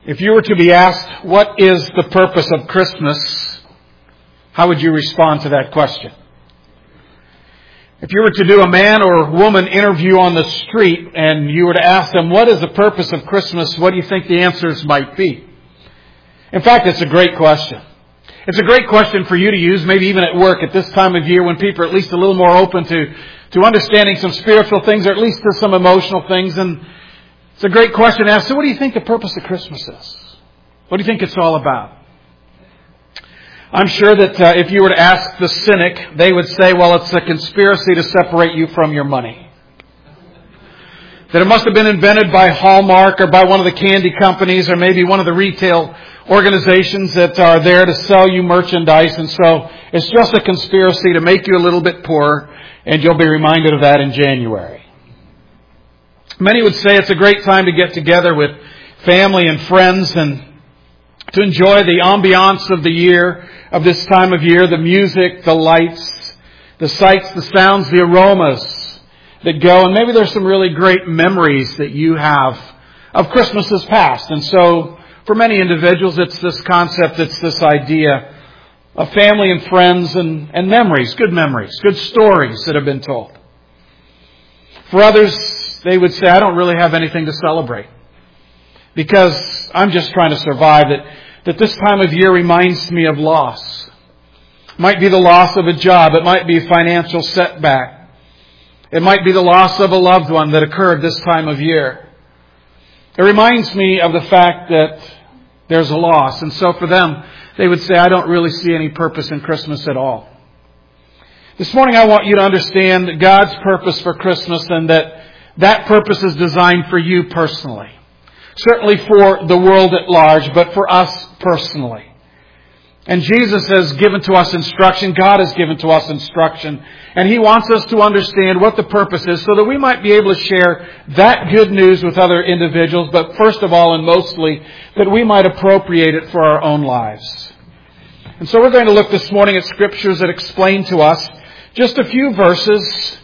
If you were to be asked, what is the purpose of Christmas? How would you respond to that question? If you were to do a man or woman interview on the street and you were to ask them, what is the purpose of Christmas? What do you think the answers might be? In fact, it's a great question. It's a great question for you to use, maybe even at work at this time of year when people are at least a little more open to understanding some spiritual things or at least to some emotional things. And it's a great question to ask. So what do you think the purpose of Christmas is? What do you think it's all about? I'm sure that if you were to ask the cynic, they would say, well, it's a conspiracy to separate you from your money. That it must have been invented by Hallmark or by one of the candy companies or maybe one of the retail organizations that are there to sell you merchandise. And so it's just a conspiracy to make you a little bit poorer, and you'll be reminded of that in January. Many would say it's a great time to get together with family and friends and to enjoy the ambiance of the year, of this time of year, the music, the lights, the sights, the sounds, the aromas that go. And maybe there's some really great memories that you have of Christmases past. And so for many individuals, it's this concept, it's this idea of family and friends and memories, good stories that have been told. For others, they would say, I don't really have anything to celebrate because I'm just trying to survive. That this time of year reminds me of loss. It might be the loss of a job. It might be a financial setback. It might be the loss of a loved one that occurred this time of year. It reminds me of the fact that there's a loss. And so for them, they would say, I don't really see any purpose in Christmas at all. This morning I want you to understand God's purpose for Christmas and that purpose is designed for you personally. Certainly for the world at large, but for us personally. And Jesus has given to us instruction. God has given to us instruction. And He wants us to understand what the purpose is so that we might be able to share that good news with other individuals. But first of all and mostly, that we might appropriate it for our own lives. And so we're going to look this morning at scriptures that explain to us just a few verses,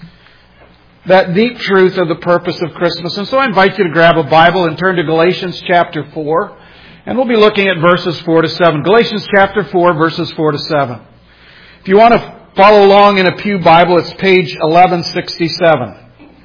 that deep truth of the purpose of Christmas. And so I invite you to grab a Bible and turn to Galatians chapter 4. And we'll be looking at verses 4 to 7. Galatians chapter 4, verses 4 to 7. If you want to follow along in a pew Bible, it's page 1167.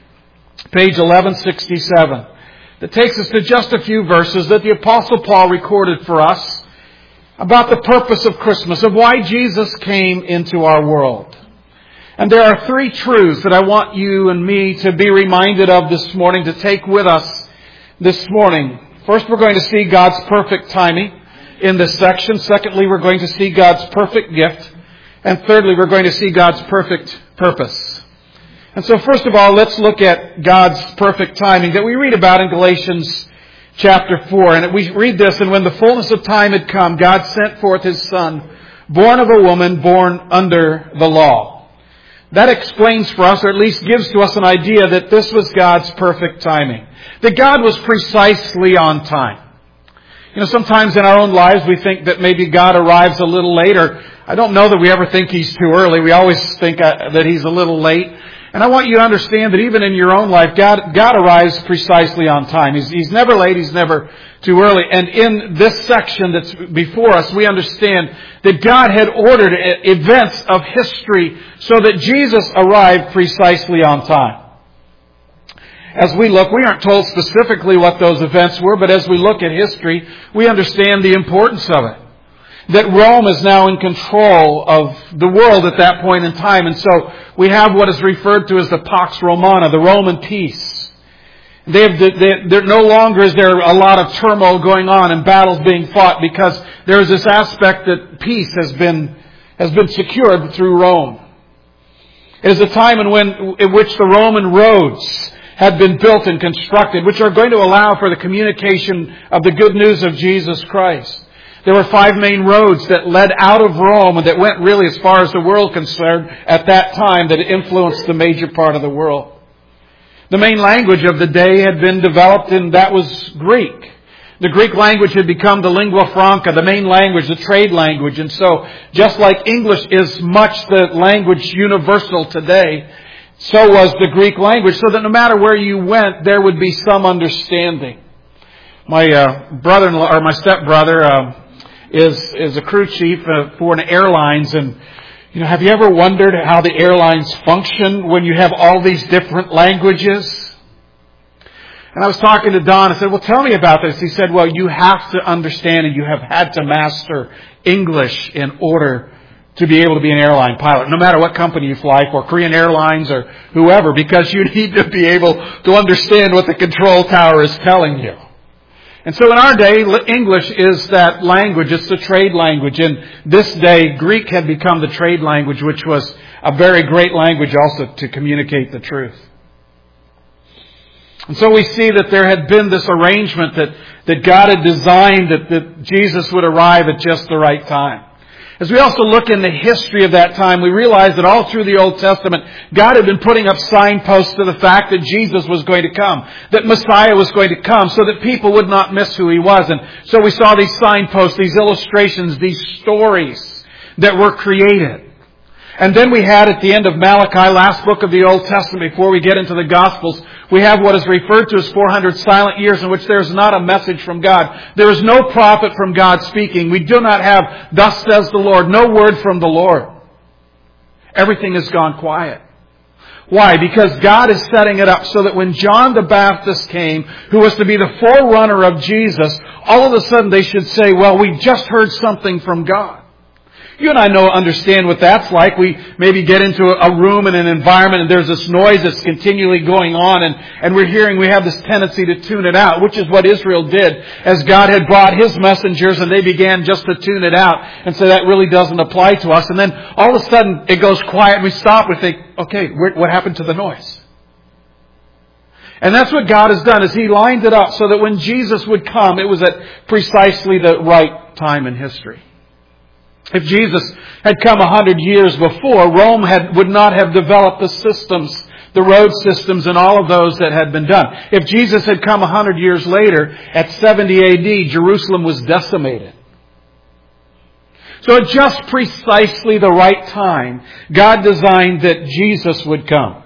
Page 1167. That takes us to just a few verses that the Apostle Paul recorded for us about the purpose of Christmas, of why Jesus came into our world. And there are three truths that I want you and me to be reminded of this morning, to take with us this morning. First, we're going to see God's perfect timing in this section. Secondly, we're going to see God's perfect gift. And thirdly, we're going to see God's perfect purpose. And so first of all, let's look at God's perfect timing that we read about in Galatians chapter 4. And we read this, and when the fullness of time had come, God sent forth His Son, born of a woman, born under the law. That explains for us, or at least gives to us an idea that this was God's perfect timing. That God was precisely on time. You know, sometimes in our own lives we think that maybe God arrives a little late, or I don't know that we ever think He's too early. We always think that He's a little late. And I want you to understand that even in your own life, God arrives precisely on time. He's never late. He's never too early. And in this section that's before us, we understand that God had ordered events of history so that Jesus arrived precisely on time. As we look, we aren't told specifically what those events were, but as we look at history, we understand the importance of it. That Rome is now in control of the world at that point in time. And so we have what is referred to as the Pax Romana, the Roman peace. There no longer is there a lot of turmoil going on and battles being fought, because there is this aspect that peace has been secured through Rome. It is a time in which the Roman roads had been built and constructed, which are going to allow for the communication of the good news of Jesus Christ. There were 5 main roads that led out of Rome and that went really as far as the world concerned at that time, that influenced the major part of the world. The main language of the day had been developed, and that was Greek. The Greek language had become the lingua franca, the main language, the trade language. And so, just like English is much the language universal today, so was the Greek language, so that no matter where you went, there would be some understanding. My brother-in-law, or my stepbrother, is a crew chief for an airlines, and have you ever wondered how the airlines function when you have all these different languages? And I was talking to Don. I said, well, tell me about this. He said, well, you have to understand and you have had to master English in order to be able to be an airline pilot, no matter what company you fly for, Korean Airlines or whoever, because you need to be able to understand what the control tower is telling you. And so in our day, English is that language. It's the trade language. In this day, Greek had become the trade language, which was a very great language also to communicate the truth. And so we see that there had been this arrangement that God had designed that Jesus would arrive at just the right time. As we also look in the history of that time, we realize that all through the Old Testament, God had been putting up signposts to the fact that Jesus was going to come, that Messiah was going to come, so that people would not miss who He was. And so we saw these signposts, these illustrations, these stories that were created. And then we had at the end of Malachi, last book of the Old Testament, before we get into the Gospels, we have what is referred to as 400 silent years in which there is not a message from God. There is no prophet from God speaking. We do not have, thus says the Lord, no word from the Lord. Everything has gone quiet. Why? Because God is setting it up so that when John the Baptist came, who was to be the forerunner of Jesus, all of a sudden they should say, well, we just heard something from God. You and I understand what that's like. We maybe get into a room and an environment and there's this noise that's continually going on and we have this tendency to tune it out, which is what Israel did as God had brought His messengers and they began just to tune it out and say that really doesn't apply to us. And then all of a sudden it goes quiet and we stop and think, okay, what happened to the noise? And that's what God has done, is He lined it up so that when Jesus would come, it was at precisely the right time in history. If Jesus had come 100 years before, Rome would not have developed the systems, the road systems and all of those that had been done. If Jesus had come 100 years later, at 70 AD, Jerusalem was decimated. So at just precisely the right time, God designed that Jesus would come.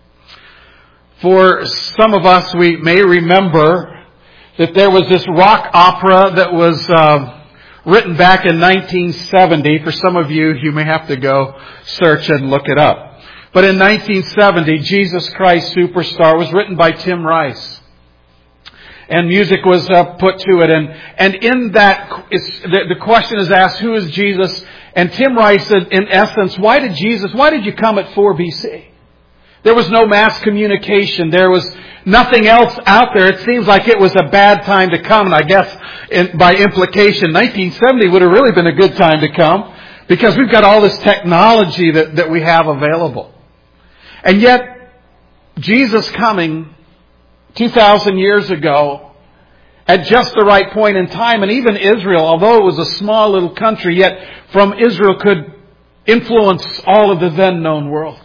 For some of us, we may remember that there was this rock opera that was written back in 1970. For some of you, you may have to go search and look it up. But in 1970, Jesus Christ Superstar was written by Tim Rice. And music was put to it. And in that, the question is asked, who is Jesus? And Tim Rice said, in essence, why did you come at 4 BC? There was no mass communication. There was nothing else out there. It seems like it was a bad time to come. And I guess by implication, 1970 would have really been a good time to come because we've got all this technology that we have available. And yet, Jesus coming 2,000 years ago at just the right point in time, and even Israel, although it was a small little country, yet from Israel could influence all of the then known world.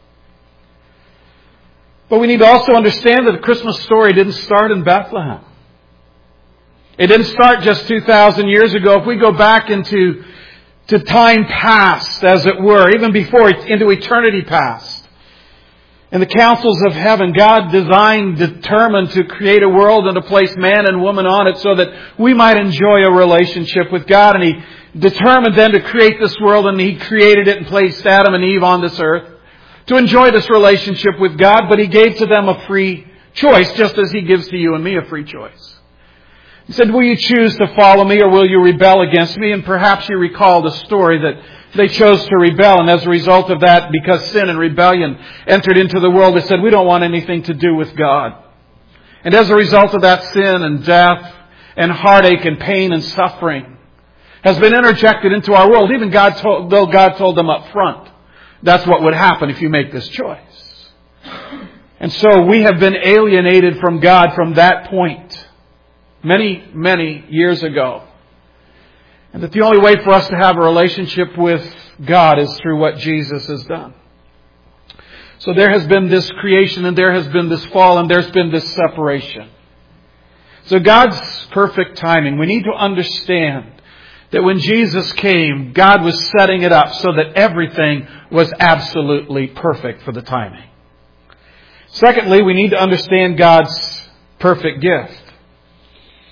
But we need to also understand that the Christmas story didn't start in Bethlehem. It didn't start just 2,000 years ago. If we go back into time past, as it were, even before, into eternity past. In the councils of heaven, God determined to create a world and to place man and woman on it so that we might enjoy a relationship with God. And He determined then to create this world, and He created it and placed Adam and Eve on this earth to enjoy this relationship with God, but He gave to them a free choice, just as He gives to you and me a free choice. He said, will you choose to follow me or will you rebel against me? And perhaps you recall the story that they chose to rebel, and as a result of that, because sin and rebellion entered into the world, they said, we don't want anything to do with God. And as a result of that, sin and death and heartache and pain and suffering has been interjected into our world, even though God told them up front. That's what would happen if you make this choice. And so we have been alienated from God from that point many, many years ago. And that the only way for us to have a relationship with God is through what Jesus has done. So there has been this creation and there has been this fall and there's been this separation. So God's perfect timing. We need to understand that when Jesus came, God was setting it up so that everything was absolutely perfect for the timing. Secondly, we need to understand God's perfect gift.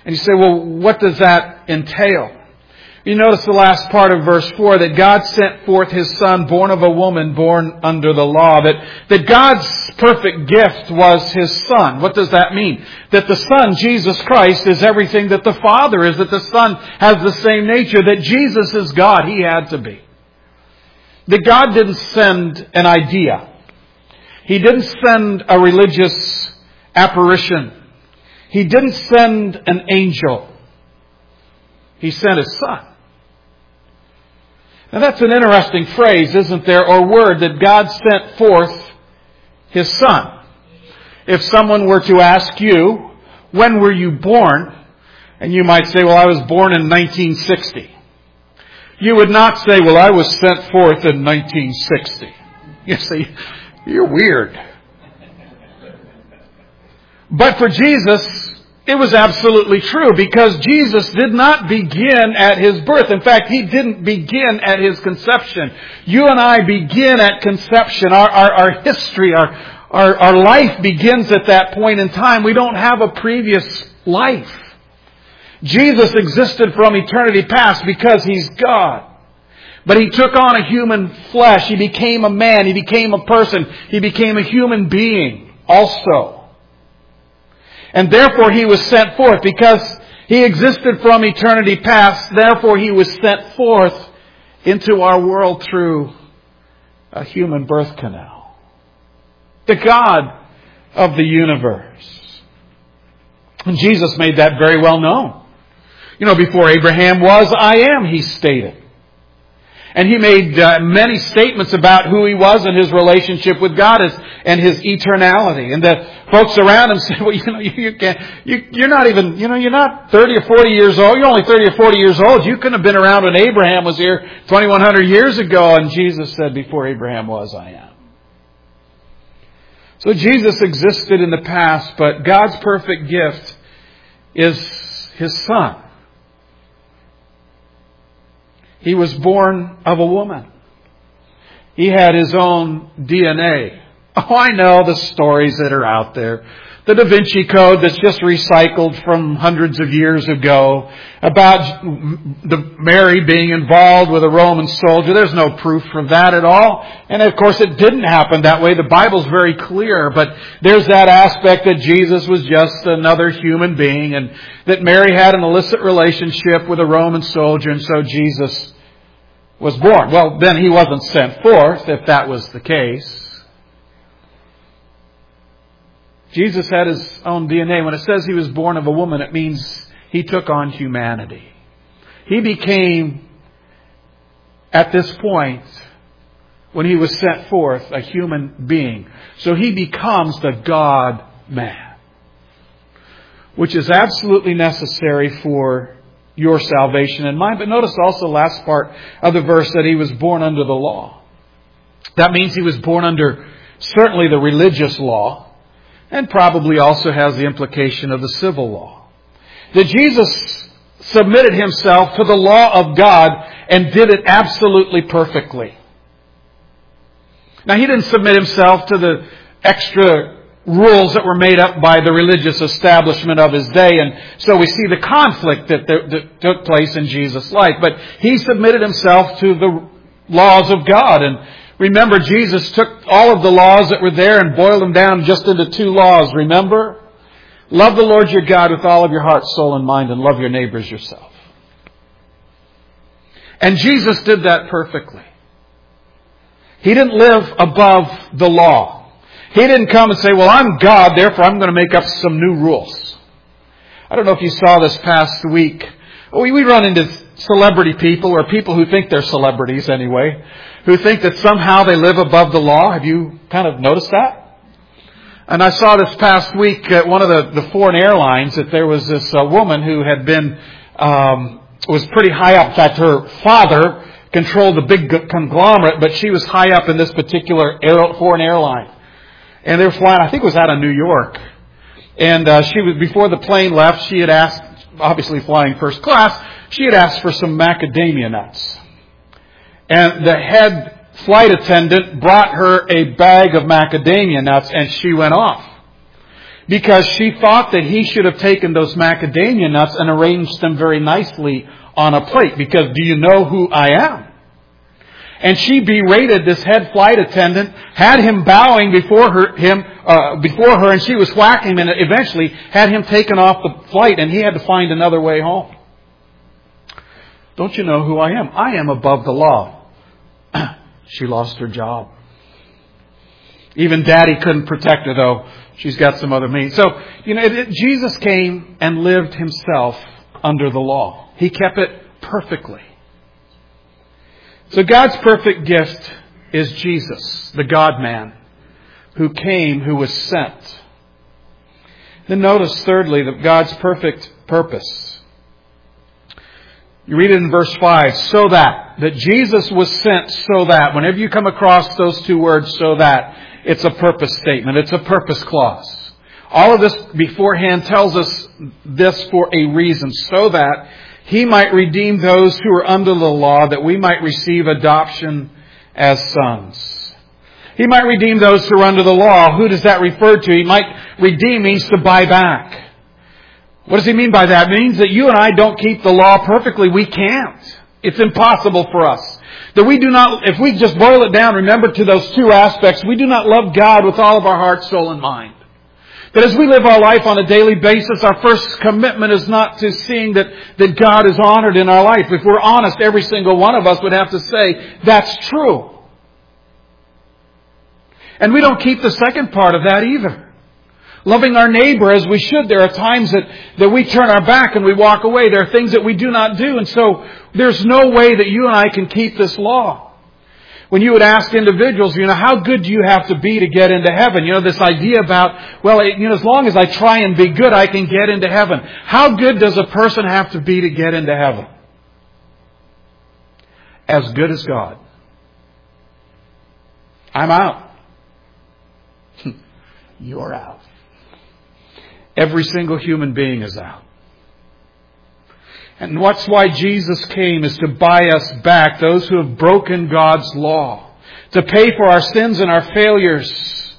And you say, well, what does that entail? You notice the last part of verse 4, that God sent forth His Son, born of a woman, born under the law. That God's perfect gift was His Son. What does that mean? That the Son, Jesus Christ, is everything that the Father is. That the Son has the same nature. That Jesus is God. He had to be. That God didn't send an idea. He didn't send a religious apparition. He didn't send an angel. He sent His Son. Now that's an interesting phrase, isn't there, or word, that God sent forth His Son. If someone were to ask you, when were you born? And you might say, well, I was born in 1960. You would not say, well, I was sent forth in 1960. You say, you're weird. But for Jesus, it was absolutely true, because Jesus did not begin at His birth. In fact, He didn't begin at His conception. You and I begin at conception. Our history, our life begins at that point in time. We don't have a previous life. Jesus existed from eternity past because He's God. But He took on a human flesh. He became a man. He became a person. He became a human being also. And therefore He was sent forth, because He existed from eternity past. Therefore He was sent forth into our world through a human birth canal. The God of the universe. And Jesus made that very well known. You know, before Abraham was, I am, He stated. And He made many statements about who He was and His relationship with God and His eternality. And the folks around Him said, well, you're not even, you're not 30 or 40 years old. You're only 30 or 40 years old. You couldn't have been around when Abraham was here 2,100 years ago. And Jesus said, before Abraham was, I am. So Jesus existed in the past, but God's perfect gift is His Son. He was born of a woman. He had His own DNA. Oh, I know the stories that are out there. The Da Vinci Code that's just recycled from hundreds of years ago about Mary being involved with a Roman soldier. There's no proof for that at all. And of course it didn't happen that way. The Bible's very clear. But there's that aspect that Jesus was just another human being, and that Mary had an illicit relationship with a Roman soldier, and so Jesus was born. Well, then He wasn't sent forth, if that was the case. Jesus had His own DNA. When it says He was born of a woman, it means He took on humanity. He became, at this point, when He was sent forth, a human being. So He becomes the God-man, which is absolutely necessary for your salvation and mine. But notice also the last part of the verse, that He was born under the law. That means He was born under certainly the religious law, and probably also has the implication of the civil law. That Jesus submitted Himself to the law of God and did it absolutely perfectly. Now, He didn't submit Himself to the extra rules that were made up by the religious establishment of His day. And so we see the conflict that took place in Jesus' life. But He submitted Himself to the laws of God. And remember, Jesus took all of the laws that were there and boiled them down just into 2 laws. Remember? Love the Lord your God with all of your heart, soul, and mind, and love your neighbor as yourself. And Jesus did that perfectly. He didn't live above the law. He didn't come and say, well, I'm God, therefore I'm going to make up some new rules. I don't know if you saw this past week. We run into celebrity people, or people who think they're celebrities anyway, who think that somehow they live above the law. Have you kind of noticed that? And I saw this past week at one of the foreign airlines that there was this woman who had been, was pretty high up. In fact, her father controlled a big conglomerate, but she was high up in this particular foreign airline. And they were flying, I think it was out of New York. And she was, before the plane left, she had asked, obviously flying first class, she had asked for some macadamia nuts. And the head flight attendant brought her a bag of macadamia nuts, and she went off. because she thought that he should have taken those macadamia nuts and arranged them very nicely on a plate. Because do you know who I am? And she berated this head flight attendant, had him bowing before her, and she was whacking him, and eventually had him taken off the flight, and he had to find another way home. Don't you know who I am? I am above the law. She lost her job. Even Daddy couldn't protect her, though. She's got some other means. So, Jesus came and lived himself under the law. He kept it perfectly. So God's perfect gift is Jesus, the God-man, who came, who was sent. Then notice, thirdly, that God's perfect purpose. You read it in verse 5, so that Jesus was sent so that. Whenever you come across those two words, so that, it's a purpose statement. It's a purpose clause. All of this beforehand tells us this for a reason, so that He might redeem those who are under the law, that we might receive adoption as sons. He might redeem those who are under the law. Who does that refer to? He might redeem means to buy back. What does he mean by that? It means that you and I don't keep the law perfectly. We can't. It's impossible for us. That we do not, if we just boil it down, remember to those two aspects, we do not love God with all of our heart, soul, and mind. That as we live our life on a daily basis, our first commitment is not to seeing that God is honored in our life. If we're honest, every single one of us would have to say, that's true. And we don't keep the second part of that either. Loving our neighbor as we should. There are times that we turn our back and we walk away. There are things that we do not do. And so there's no way that you and I can keep this law. When you would ask individuals, how good do you have to be to get into heaven? This idea about, as long as I try and be good, I can get into heaven. How good does a person have to be to get into heaven? As good as God. I'm out. You're out. Every single human being is out. And that's why Jesus came, is to buy us back, those who have broken God's law, to pay for our sins and our failures.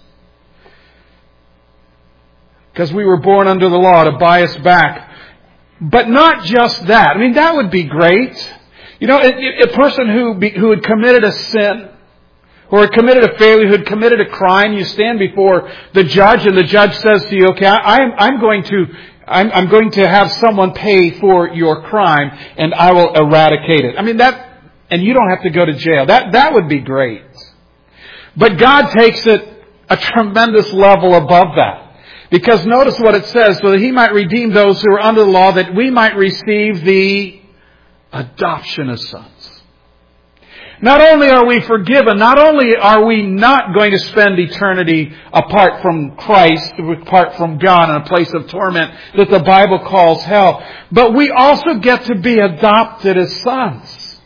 Because we were born under the law, to buy us back. But not just that. That would be great. A person who had committed a sin, or had committed a failure, who had committed a crime, you stand before the judge, and the judge says to you, okay, I'm going to have someone pay for your crime, and I will eradicate it. And you don't have to go to jail. That would be great. But God takes it a tremendous level above that. Because notice what it says, so that He might redeem those who are under the law, that we might receive the adoption as sons. Not only are we forgiven, not only are we not going to spend eternity apart from Christ, apart from God in a place of torment that the Bible calls hell, but we also get to be adopted as sons.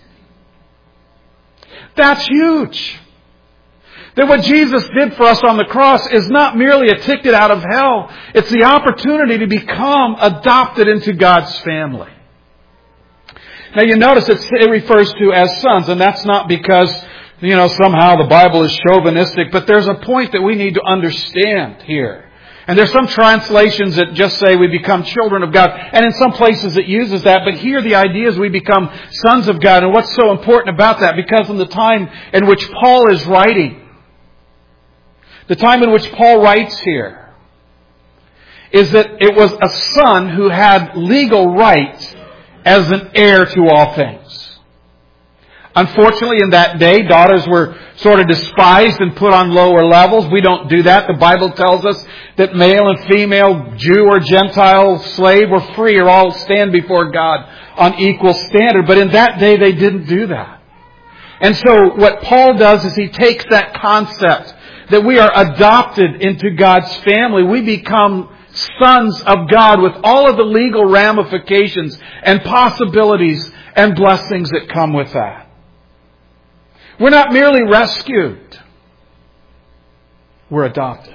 That's huge. That what Jesus did for us on the cross is not merely a ticket out of hell. It's the opportunity to become adopted into God's family. Now you notice it refers to as sons, and that's not because, somehow the Bible is chauvinistic, but there's a point that we need to understand here. And there's some translations that just say we become children of God, and in some places it uses that, but here the idea is we become sons of God. And what's so important about that? Because in the time in which Paul is writing, the time in which Paul writes here, is that it was a son who had legal right as an heir to all things. Unfortunately, in that day, daughters were sort of despised and put on lower levels. We don't do that. The Bible tells us that male and female, Jew or Gentile, slave or free, are all stand before God on equal standard. But in that day, they didn't do that. And so what Paul does is he takes that concept that we are adopted into God's family. We become sons of God with all of the legal ramifications and possibilities and blessings that come with that. We're not merely rescued. We're adopted.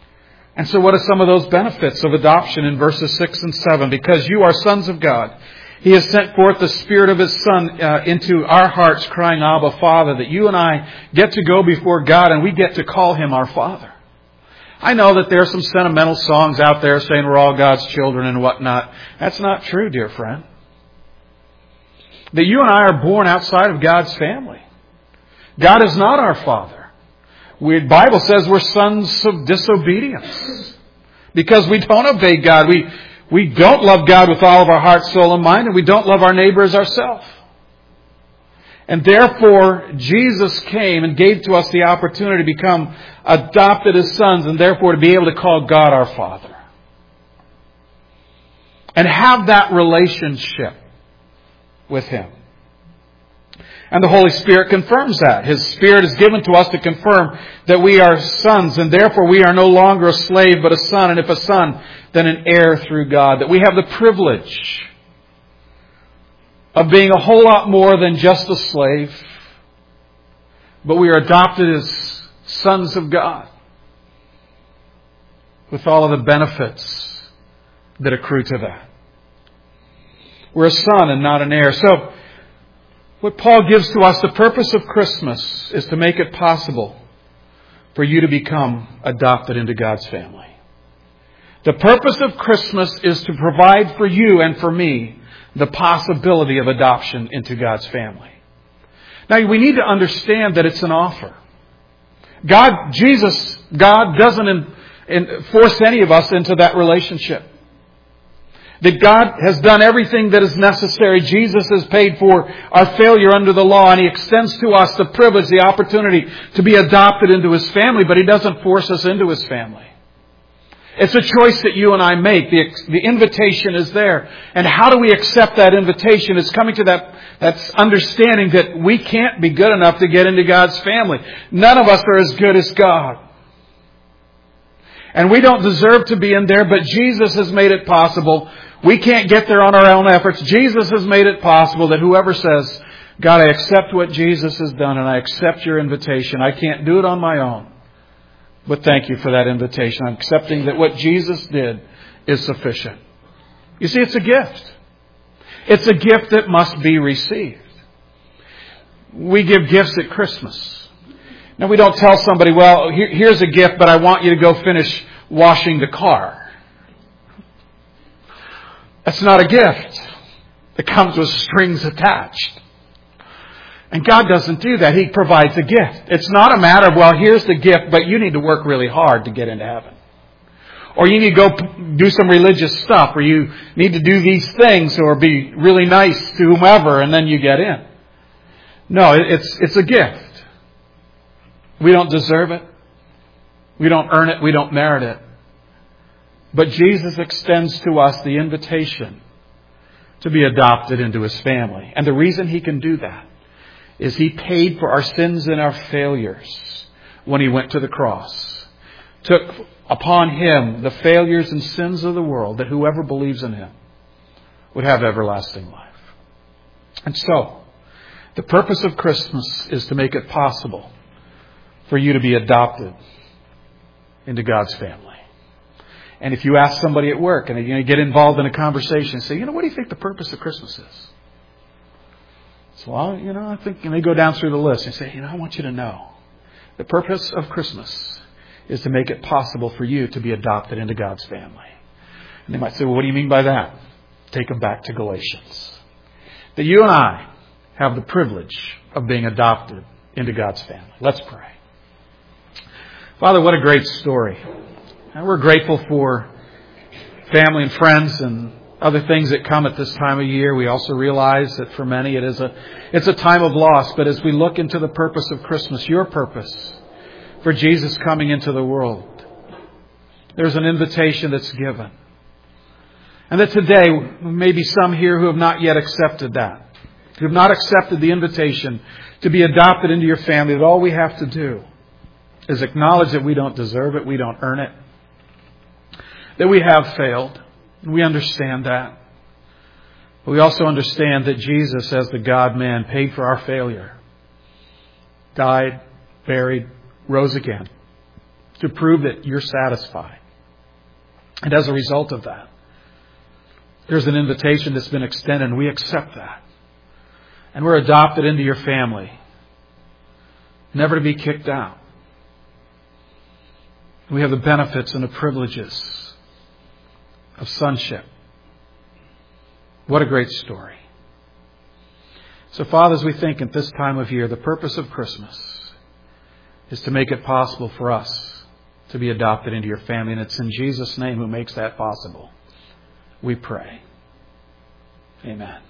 And so what are some of those benefits of adoption in verses 6 and 7? Because you are sons of God, He has sent forth the Spirit of His Son into our hearts, crying, Abba, Father, that you and I get to go before God and we get to call Him our Father. I know that there are some sentimental songs out there saying we're all God's children and whatnot. That's not true, dear friend. That you and I are born outside of God's family. God is not our Father. The Bible says we're sons of disobedience. Because we don't obey God. We don't love God with all of our heart, soul, and mind, and we don't love our neighbor as ourselves. And therefore, Jesus came and gave to us the opportunity to become adopted as sons, and therefore to be able to call God our Father. And have that relationship with Him. And the Holy Spirit confirms that. His Spirit is given to us to confirm that we are sons, and therefore we are no longer a slave but a son, and if a son, then an heir through God. That we have the privilege of being a whole lot more than just a slave, but we are adopted as sons of God with all of the benefits that accrue to that. We're a son and not an heir. So, what Paul gives to us, the purpose of Christmas is to make it possible for you to become adopted into God's family. The purpose of Christmas is to provide for you and for me the possibility of adoption into God's family. Now, we need to understand that it's an offer. God doesn't force any of us into that relationship. That God has done everything that is necessary. Jesus has paid for our failure under the law, and He extends to us the privilege, the opportunity to be adopted into His family, but He doesn't force us into His family. It's a choice that you and I make. The invitation is there. And how do we accept that invitation? It's coming to that understanding that we can't be good enough to get into God's family. None of us are as good as God. And we don't deserve to be in there, but Jesus has made it possible. We can't get there on our own efforts. Jesus has made it possible that whoever says, God, I accept what Jesus has done and I accept your invitation. I can't do it on my own. But thank you for that invitation. I'm accepting that what Jesus did is sufficient. You see, it's a gift. It's a gift that must be received. We give gifts at Christmas. Now, we don't tell somebody, well, here's a gift, but I want you to go finish washing the car. That's not a gift. It comes with strings attached. And God doesn't do that. He provides a gift. It's not a matter of, well, here's the gift, but you need to work really hard to get into heaven. Or you need to go do some religious stuff, or you need to do these things, or be really nice to whomever, and then you get in. No, it's a gift. We don't deserve it. We don't earn it. We don't merit it. But Jesus extends to us the invitation to be adopted into His family. And the reason He can do that is He paid for our sins and our failures when He went to the cross. Took upon Him the failures and sins of the world, that whoever believes in Him would have everlasting life. And so, the purpose of Christmas is to make it possible for you to be adopted into God's family. And if you ask somebody at work and you get involved in a conversation and say, what do you think the purpose of Christmas is? So, I think, and they go down through the list and say, I want you to know the purpose of Christmas is to make it possible for you to be adopted into God's family. And they might say, well, what do you mean by that? Take them back to Galatians. That you and I have the privilege of being adopted into God's family. Let's pray. Father, what a great story. And we're grateful for family and friends and other things that come at this time of year. We also realize that for many it's a time of loss. But as we look into the purpose of Christmas, your purpose for Jesus coming into the world, there's an invitation that's given. And that today, maybe some here who have not yet accepted that, who have not accepted the invitation to be adopted into your family, that all we have to do is acknowledge that we don't deserve it, we don't earn it, that we have failed. We understand that. But we also understand that Jesus, as the God-man, paid for our failure, died, buried, rose again, to prove that you're satisfied. And as a result of that, There's an invitation that's been extended, and we accept that. And we're adopted into your family, never to be kicked out. We have the benefits and the privileges of sonship. What a great story. So, Father, as we think at this time of year, the purpose of Christmas is to make it possible for us to be adopted into your family. And it's in Jesus' name who makes that possible. We pray. Amen.